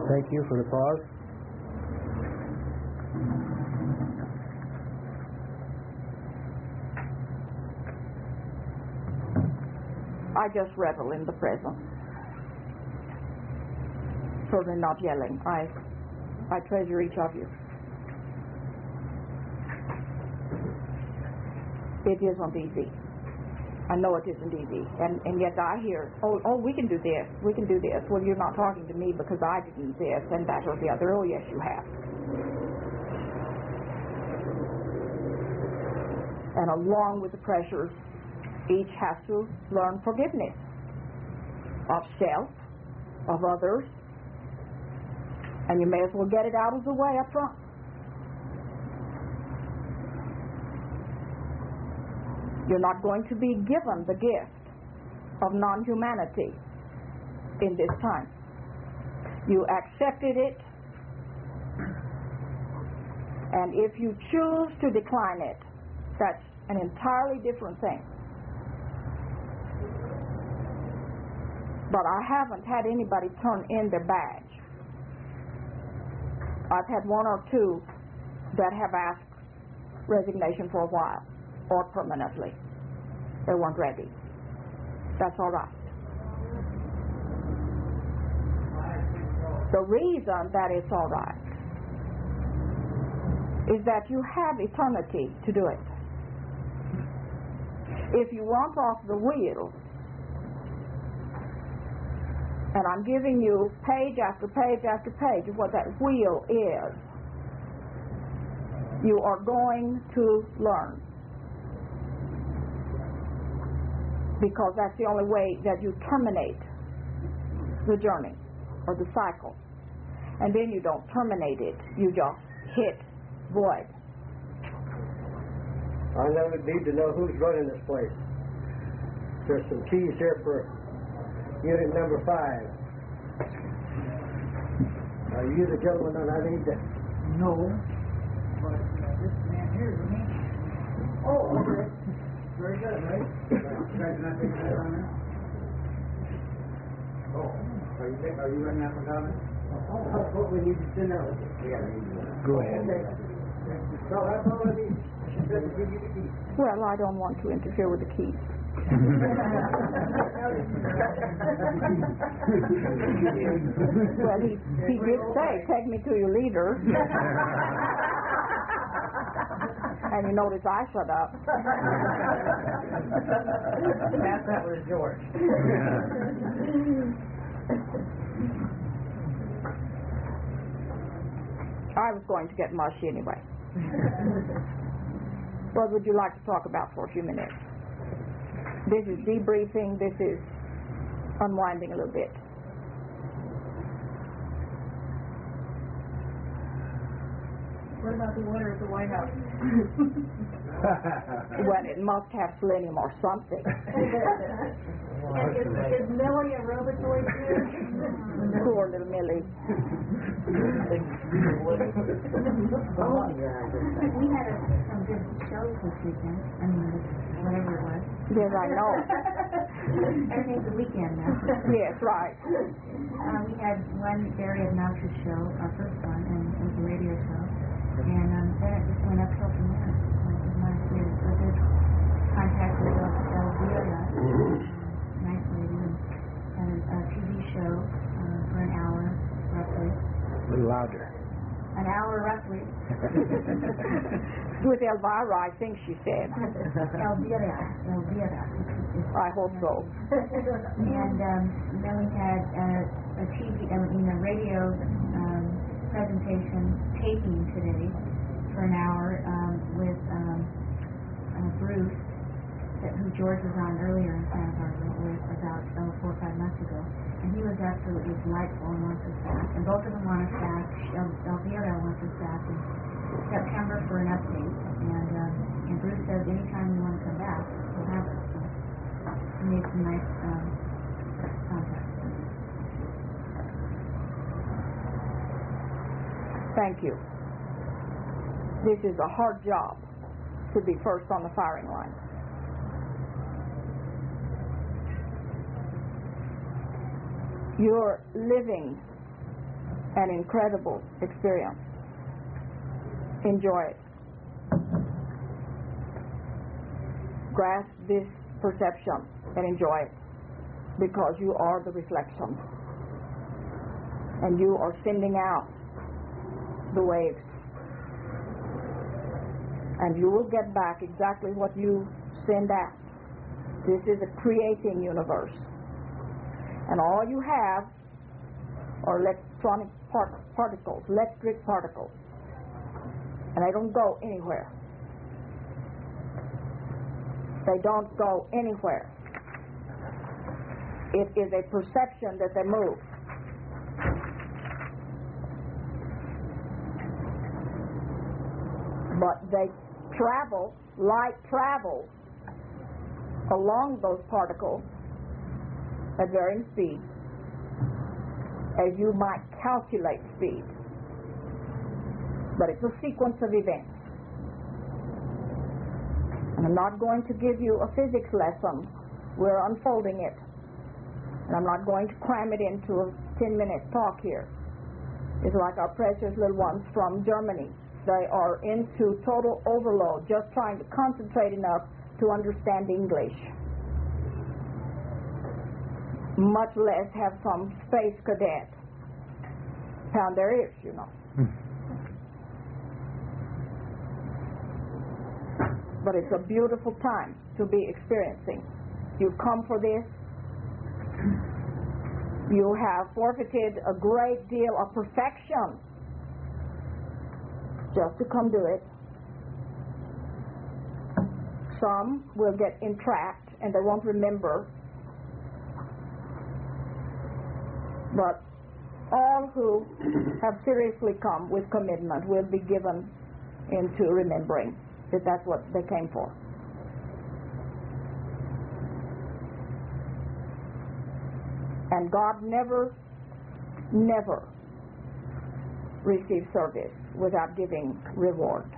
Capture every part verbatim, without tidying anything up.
Thank you for the pause. I just revel in the presence. Certainly not yelling. I, I treasure each of you. It isn't easy. I know it isn't easy. And, and yet I hear, oh, oh, we can do this, we can do this. Well, you're not talking to me because I didn't this and that or the other. Oh, yes, you have. And along with the pressures, each has to learn forgiveness of self, of others, and you may as well get it out of the way up front. You're not going to be given the gift of non-humanity in this time. You accepted it, and if you choose to decline it, that's an entirely different thing. But I haven't had anybody turn in their badge. I've had one or two that have asked resignation for a while or permanently. They weren't ready. That's all right. The reason that it's all right is that you have eternity to do it. If you want off the wheel, and I'm giving you page after page after page of what that wheel is, you are going to learn. Because that's the only way that you terminate the journey or the cycle. And then you don't terminate it, you just hit void. I now need to know who's running this place. There's some keys here for unit number five. Are you the gentleman that I need to? No. But uh, this man here is me. Oh, okay. Very good, right? You guys not taking that on there? Oh. Are you, are you running out for comment? Oh, that's what we need to send out. Yeah, I need to. Go ahead. So that's all I need. She said to give you the keys. Well, I don't want to interfere with the keys. Well, he, he did say, take me to your leader. And you notice I shut up. That, that was George. I was going to get mushy anyway. What would you like to talk about for a few minutes? This is debriefing, this is unwinding a little bit. What about the water at the White House? Well, it must have selenium or something. And is, is Millie a robotoid too? Poor little Millie. We had a, some good shows this weekend. I mean, whatever it was. Yes, I know. Everything's a weekend now. Yes, right. Uh, we had one very obnoxious show, our first one, and it was a radio show. And um, then it just went uphill from there. Uh, it was nice. We had a good contact with Elvira, nice lady, and had a, a T V show uh, for an hour, roughly. A little louder. An hour, roughly. With Elvira, I think she said. Elvira. Elvira. I hope so. And um, then we had uh, a T V, I mean, a radio um, presentation taping today for an hour um, with um, uh, Bruce, that, who George was on earlier in Santa Barbara with about oh, four or five months ago. And he was absolutely delightful and wants us back. And both of them want us back. El- Elvira wants us back in September for an update. And, um, and Bruce says anytime we want to come back, we'll have it. So we made some nice um, contacts. Thank you. This is a hard job to be first on the firing line. You're living an incredible experience. Enjoy it. Grasp this perception and enjoy it, because you are the reflection, and you are sending out the waves, and you will get back exactly what you send out. This is a creating universe, and all you have are electronic part- particles, electric particles, and they don't go anywhere. They don't go anywhere. It is a perception that they move. But they travel, light travels along those particles at varying speeds, as you might calculate speed. But it's a sequence of events. And I'm not going to give you a physics lesson. We're unfolding it. And I'm not going to cram it into a ten-minute talk here. It's like our precious little ones from Germany. They are into total overload, just trying to concentrate enough to understand English, much less have some space cadet pound their ears, you know. But it's a beautiful time to be experiencing. You've come for this. You have forfeited a great deal of perfection just to come do it. Some will get entrapped and they won't remember. But all who have seriously come with commitment will be given into remembering that that's what they came for. And God never, never receives service without giving reward.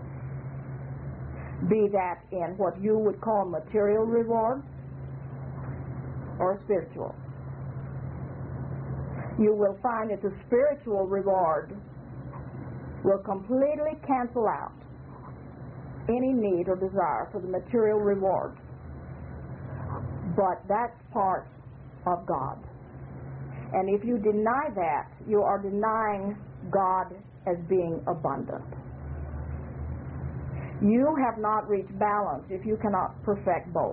Be that in what you would call material reward or spiritual. You will find that the spiritual reward will completely cancel out any need or desire for the material reward. But that's part of God. And if you deny that, you are denying God as being abundant. You have not reached balance if you cannot perfect both.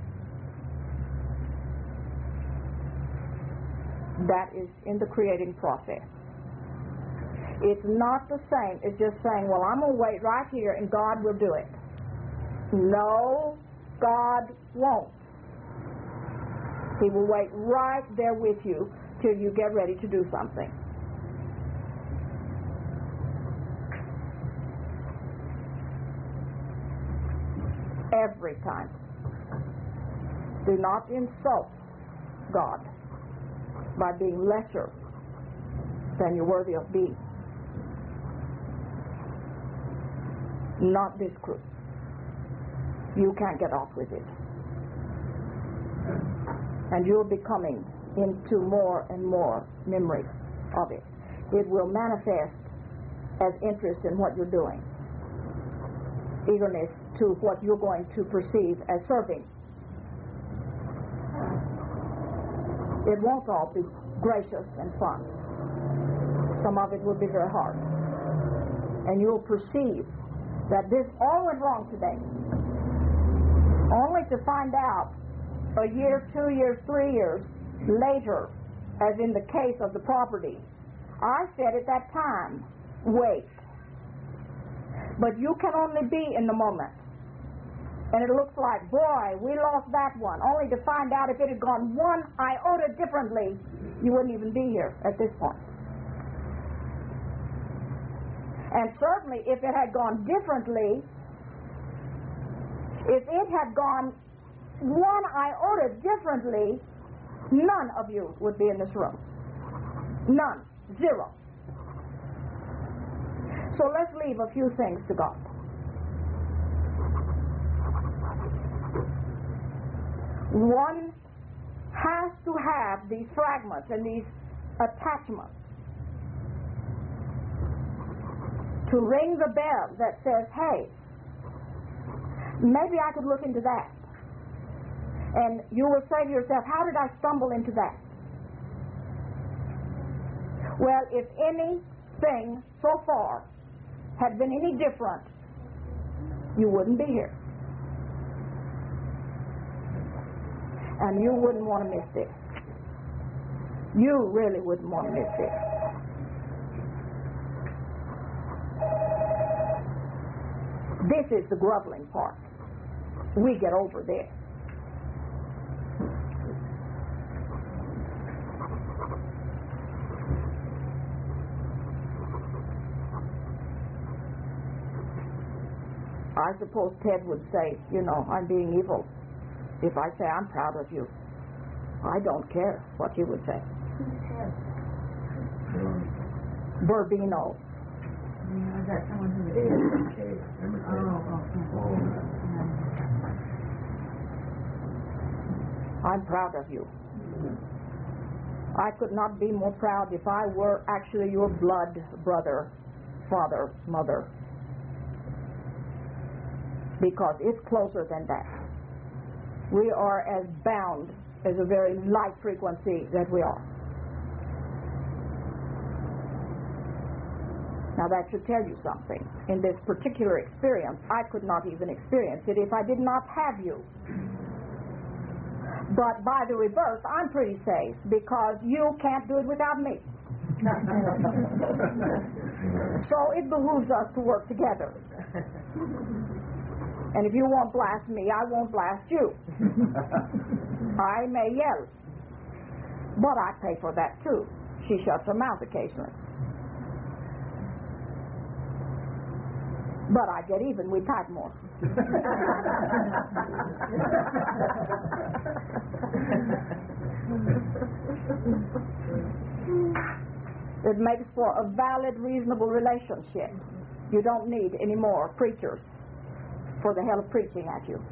That is in the creating process. It's not the same as just saying, well, I'm going to wait right here and God will do it. No, God won't. He will wait right there with you till you get ready to do something. Every time. Do not insult God by being lesser than you're worthy of being. Not this group. You can't get off with it. And you'll be coming into more and more memory of it. It will manifest as interest in what you're doing, eagerness to what you're going to perceive as serving. It won't all be gracious and fun. Some of it will be very hard. And you'll perceive that this all went wrong today, only to find out a year, two years, three years later, as in the case of the property, I said at that time, wait. But you can only be in the moment. And it looks like, boy, we lost that one, only to find out if it had gone one iota differently, you wouldn't even be here at this point. And certainly if it had gone differently, if it had gone one iota differently, none of you would be in this room. None. Zero. So let's leave a few things to God. One has to have these fragments and these attachments to ring the bell that says, hey, maybe I could look into that. And you will say to yourself, how did I stumble into that? Well, if anything so far had been any different, you wouldn't be here. And you wouldn't want to miss this. You really wouldn't want to miss this. This is the groveling part. We get over this. I suppose Ted would say, you know, I'm being evil if I say I'm proud of you. I don't care what you would say. Burbino. Is that someone who is? Oh, okay. I'm proud of you. I could not be more proud if I were actually your blood brother, father, mother. Because it's closer than that. We are as bound as a very light frequency that we are. Now that should tell you something. In this particular experience, I could not even experience it if I did not have you. But by the reverse, I'm pretty safe because you can't do it without me. So it behooves us to work together. And if you won't blast me, I won't blast you. I may yell, but I pay for that too. She shuts her mouth occasionally. But I get even with Tadmore. It makes for a valid, reasonable relationship. You don't need any more preachers for the hell of preaching at you.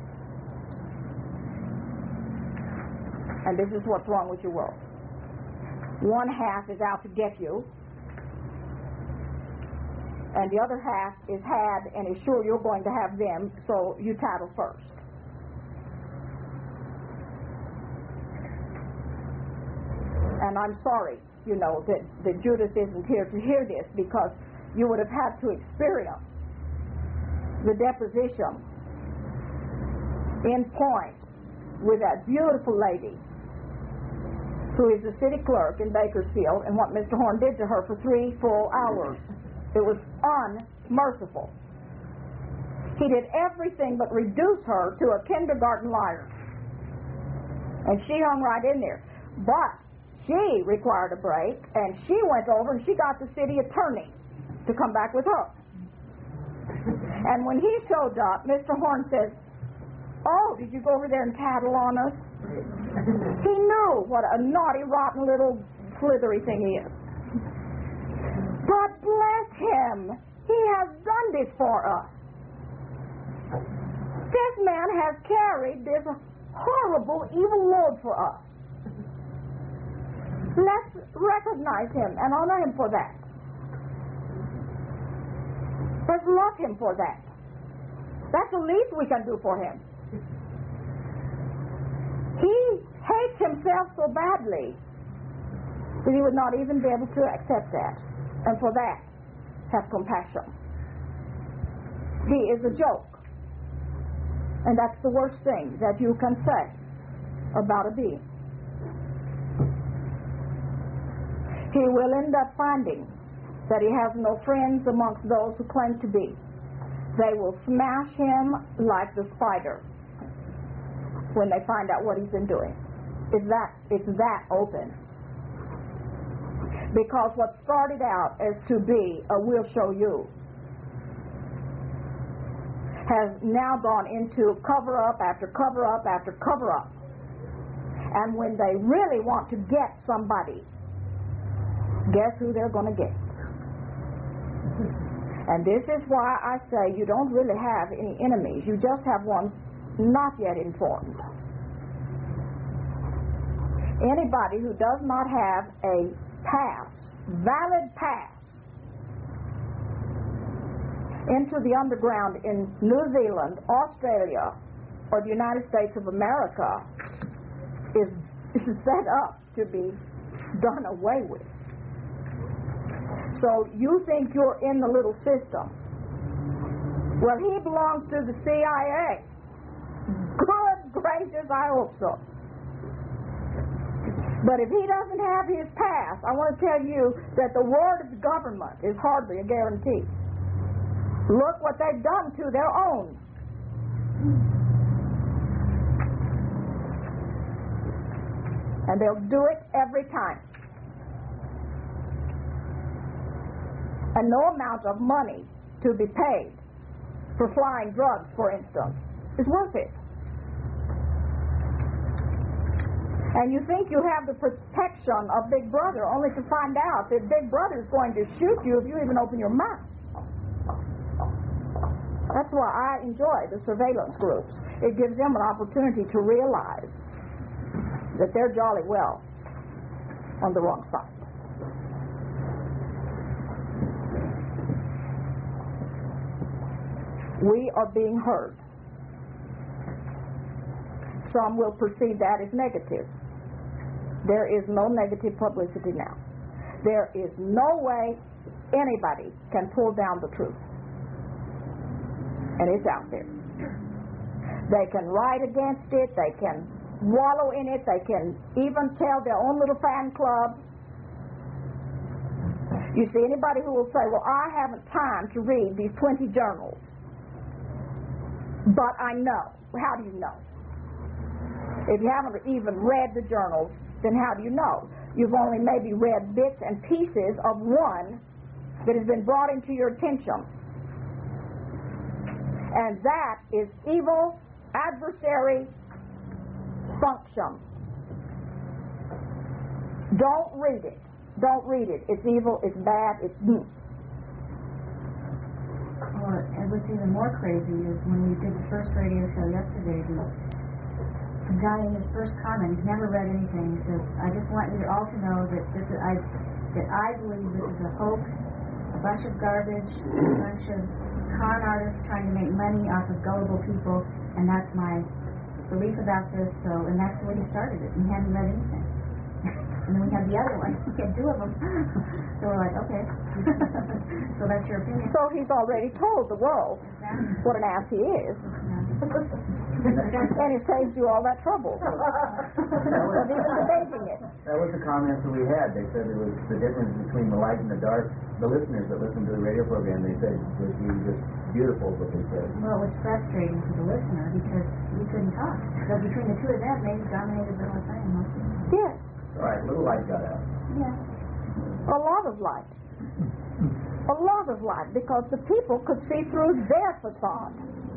And this is what's wrong with your world. One half is out to get you, and the other half is had and is sure you're going to have them, so you tattle first. And I'm sorry, you know, that, that Judith isn't here to hear this, because you would have had to experience the deposition in point with that beautiful lady who is the city clerk in Bakersfield, and what Mister Horn did to her for three full hours. It was unmerciful. He did everything but reduce her to a kindergarten liar. And she hung right in there. But she required a break, and she went over and she got the city attorney to come back with her. And when he showed up, Mister Horn says, oh, did you go over there and tattle on us? He knew what a naughty, rotten little slithery thing he is. But bless him, he has done this for us. This man has carried this horrible, evil load for us. Let's recognize him and honor him for that. Let's love him for that. That's the least we can do for him. He hates himself so badly that he would not even be able to accept that. And for that, have compassion. He is a joke. And that's the worst thing that you can say about a being. He will end up finding that he has no friends amongst those who claim to be. They will smash him like the spider when they find out what he's been doing. It's that, it's that open. Because what started out as to be a we'll show you has now gone into cover up after cover up after cover up. And when they really want to get somebody, guess who they're going to get? And this is why I say you don't really have any enemies. You just have one not yet informed. Anybody who does not have a pass, valid pass, into the underground in New Zealand, Australia, or the United States of America is, is set up to be done away with. So you think you're in the little system. Well, he belongs to the C I A. Good gracious, I hope so. But if he doesn't have his pass, I want to tell you that the word of the government is hardly a guarantee. Look what they've done to their own. And they'll do it every time. And no amount of money to be paid for flying drugs, for instance, is worth it. And you think you have the protection of Big Brother, only to find out that Big Brother is going to shoot you if you even open your mouth. That's why I enjoy the surveillance groups. It gives them an opportunity to realize that they're jolly well on the wrong side. We are being heard. Some will perceive that as negative. There is no negative publicity now. There is no way anybody can pull down the truth. And it's out there. They can write against it, they can wallow in it, they can even tell their own little fan club. You see, anybody who will say, well, I haven't time to read these twenty journals, but I know. How do you know? If you haven't even read the journals, then how do you know? You've only maybe read bits and pieces of one that has been brought into your attention. And that is evil adversary function. Don't read it. Don't read it. It's evil, it's bad, it's new. Well, and what's even more crazy is when we did the first radio show yesterday, the guy in his first comment, he's never read anything, he says, I just want you all to know that this is, I, that I believe this is a hoax, a bunch of garbage, a bunch of con artists trying to make money off of gullible people, and that's my belief about this, so, and that's the way he started it, and he hadn't read anything. And then we had the other one, we had two of them. So we're like, okay, so that's your opinion. So he's already told the world what an ass he is. And it saves you all that trouble of even debating it. That was the comments that we had. They said it was the difference between the light and the dark. The listeners that listened to the radio program, they said it was just beautiful what they said. Well, it was frustrating to the listener because we couldn't talk. So between the two of them, they dominated the whole thing most of the time. Yes. All right, little light got out. Yeah. A lot of light. A lot of light, because the people could see through their facade.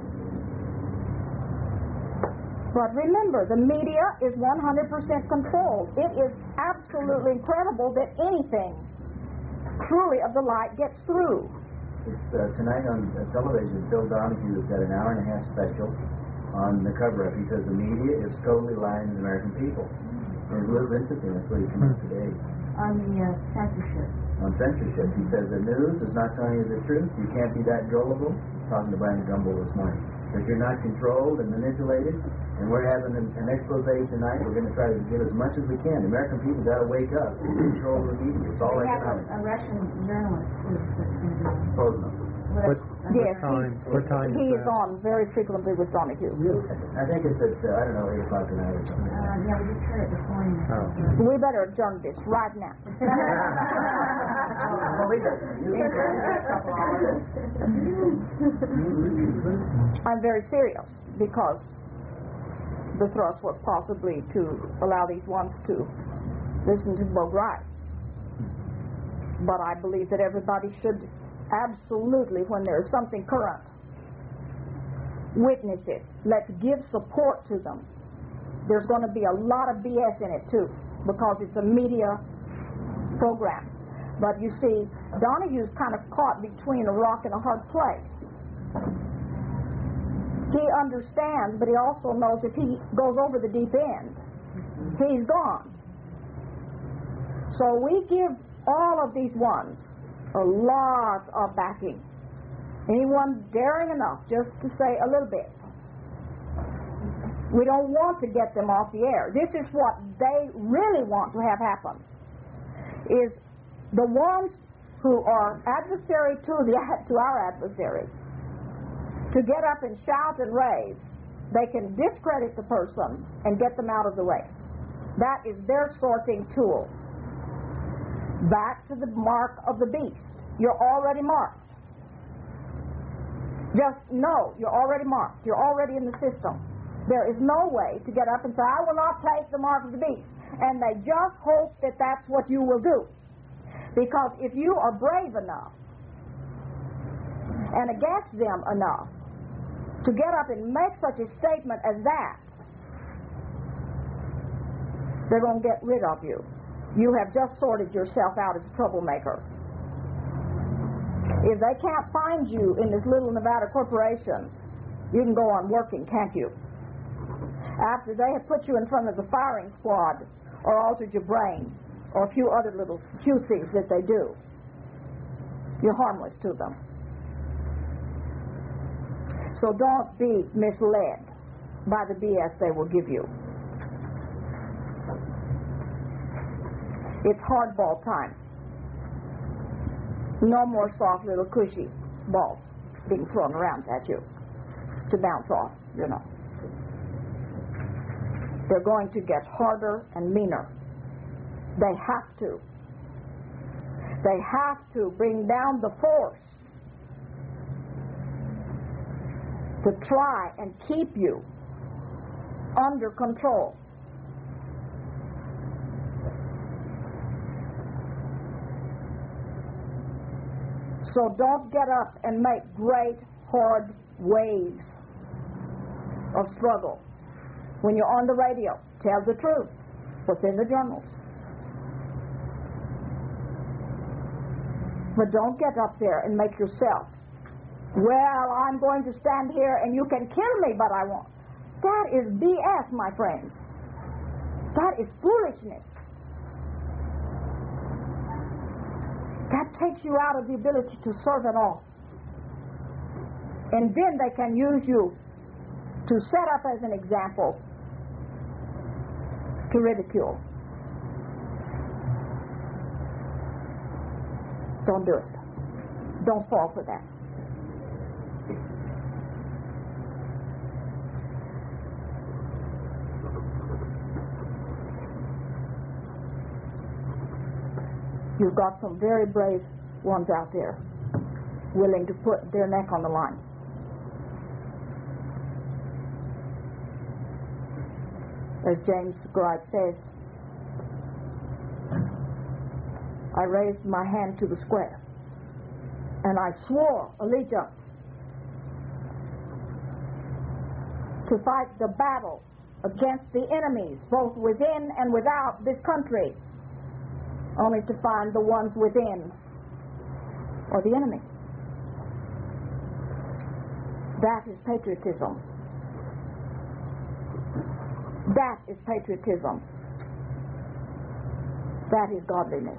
But remember, the media is one hundred percent controlled. It is absolutely incredible that anything truly of the light gets through. It's uh, tonight on uh, television, Phil Donahue has got an hour and a half special on the cover-up. He says the media is totally lying to the American people. And it's a little interesting. That's what he came out today. On the uh, censorship. On censorship. He says the news is not telling you the truth. You can't be that gullible. Talking to Brian Gumbel this morning. If you're not controlled and manipulated, and we're having an, an expose tonight, we're going to try to give as much as we can. The American people got to wake up and control the media. It's all We have economic. a, a Russian journalist too that's going to be on. Posner. What, Yes, what time? he, What time he is is that? on very frequently with Donahue. I think it's at, uh, I don't know, eight o'clock tonight or something. Uh, yeah, we just heard it this morning. Oh. We better adjourn this right now. I'm very serious, because the thrust was possibly to allow these ones to listen to both rights. But I believe that everybody should absolutely, when there is something current, witness it. Let's give support to them. There's going to be a lot of B S in it too, because it's a media program. But you see, Donahue's kind of caught between a rock and a hard place. He understands, but he also knows if he goes over the deep end, he's gone. So we give all of these ones a lot of backing. Anyone daring enough just to say a little bit. We don't want to get them off the air. This is what they really want to have happen, is the ones who are adversary to the to our adversary to get up and shout and rave. They can discredit the person and get them out of the way. That is their sorting tool. Back to the mark of the beast. You're already marked. Just know you're already marked. You're already in the system. There is no way to get up and say, I will not take the mark of the beast. And they just hope that that's what you will do. Because if you are brave enough and against them enough to get up and make such a statement as that, they're going to get rid of you. You have just sorted yourself out as a troublemaker. If they can't find you in this little Nevada corporation, you can go on working, can't you? After they have put you in front of the firing squad or altered your brain or a few other little cutesies that they do, you're harmless to them. So don't be misled by the B S they will give you. It's hardball time. No more soft little cushy balls being thrown around at you to bounce off, you know. They're going to get harder and meaner. They have to. They have to bring down the force to try and keep you under control. So don't get up and make great, hard waves of struggle. When you're on the radio, tell the truth. What's in the journals. But don't get up there and make yourself, well, I'm going to stand here and you can kill me, but I won't. That is B S, my friends. That is foolishness. That takes you out of the ability to serve at all. And then they can use you to set up as an example to ridicule. Don't do it. Don't fall for that. You've got some very brave ones out there willing to put their neck on the line. As James Gright says, I raised my hand to the square and I swore allegiance to fight the battle against the enemies, both within and without this country, only to find the ones within or the enemy. That is patriotism. That is patriotism. That is godliness.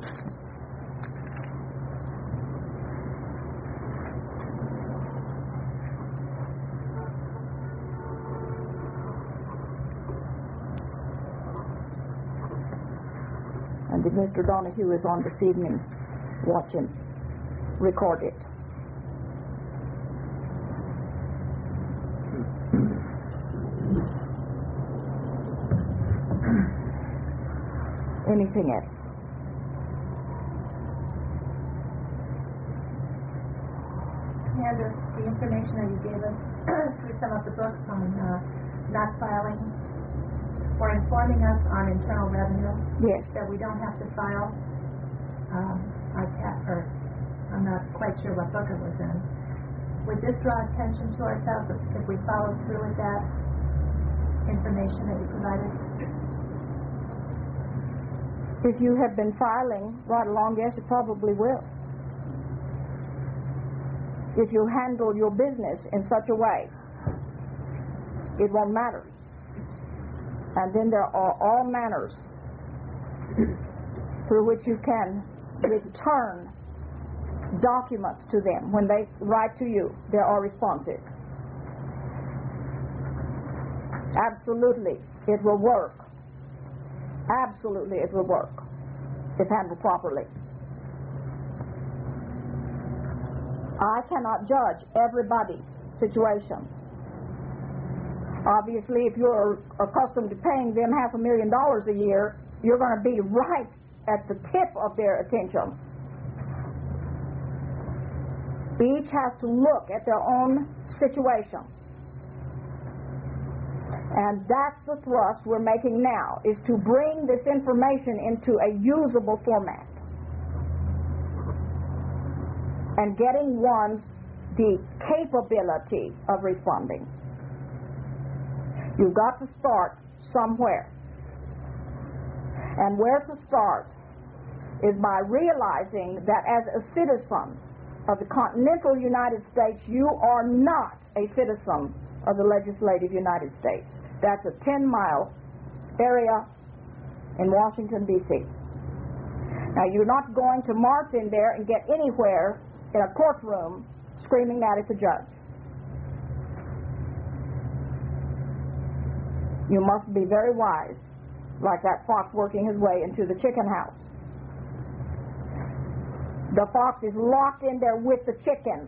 And if Mister Donahue is on this evening, watch him. Record it. Anything else? And the, the information that you gave us through some of the books on uh, not filing or informing us on internal revenue. Yes. That we don't have to file. Um, I can't, or I'm not quite sure what book it was in. Would this draw attention to ourselves if, if we followed through with that information that you provided? If you have been filing right along, yes, it probably will. If you handle your business in such a way, it won't matter. And then there are all manners through which you can return documents to them. When they write to you, they are responsive. Absolutely, it will work. Absolutely, it will work if handled properly. I cannot judge everybody's situation. Obviously, if you're accustomed to paying them half a million dollars a year, you're going to be right at the tip of their attention. Each has to look at their own situation. And that's the thrust we're making now, is to bring this information into a usable format. And getting one's the capability of responding. You've got to start somewhere. And where to start is by realizing that as a citizen of the continental United States, you are not a citizen of the legislative United States. That's a ten-mile area in Washington, D C Now, you're not going to march in there and get anywhere in a courtroom screaming that at the judge. You must be very wise, like that fox working his way into the chicken house. The fox is locked in there with the chickens.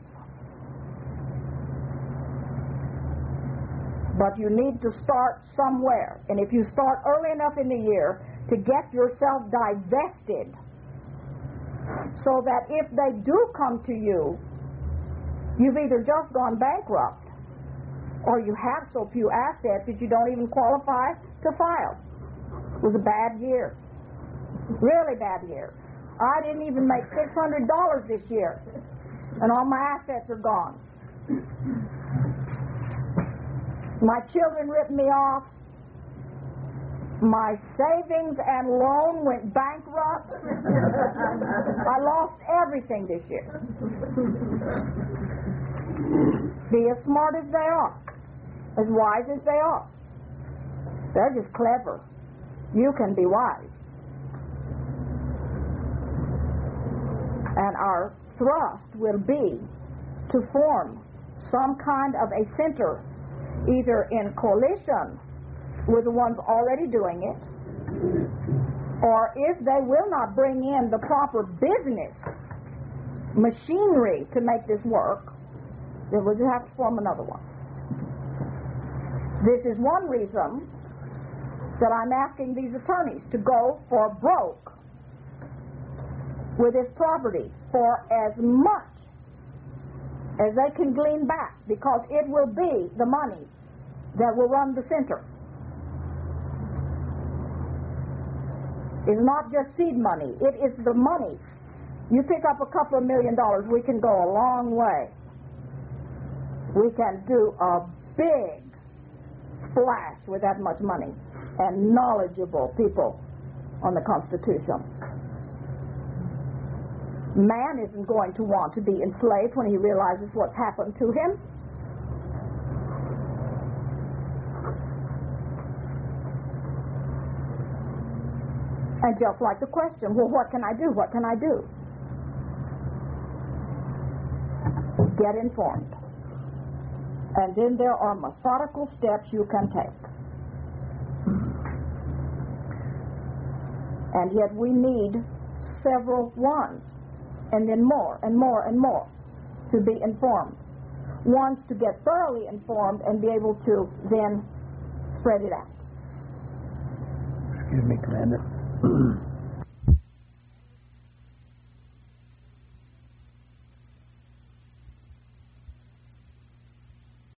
But you need to start somewhere. And if you start early enough in the year to get yourself divested, so that if they do come to you, you've either just gone bankrupt or you have so few assets that you don't even qualify to file. It was a bad year. Really bad year. I didn't even make six hundred dollars this year, and all my assets are gone. My children ripped me off. My savings and loan went bankrupt. I lost everything this year. Be as smart as they are, as wise as they are. They're just clever. You can be wise. And our thrust will be to form some kind of a center, either in coalition with the ones already doing it, or if they will not bring in the proper business machinery to make this work, then we'll just have to form another one. This is one reason that I'm asking these attorneys to go for broke with this property for as much as they can glean back, because it will be the money that will run the center. It's not just seed money. It is the money. You pick up a couple of million dollars, we can go a long way. We can do a big splash with that much money and knowledgeable people on the Constitution. Man isn't going to want to be enslaved when he realizes what's happened to him. And just like the question, well, what can I do? What can I do? Get informed. And then there are methodical steps you can take. And yet we need several ones, and then more and more and more to be informed. Ones to get thoroughly informed and be able to then spread it out. Excuse me, Commander.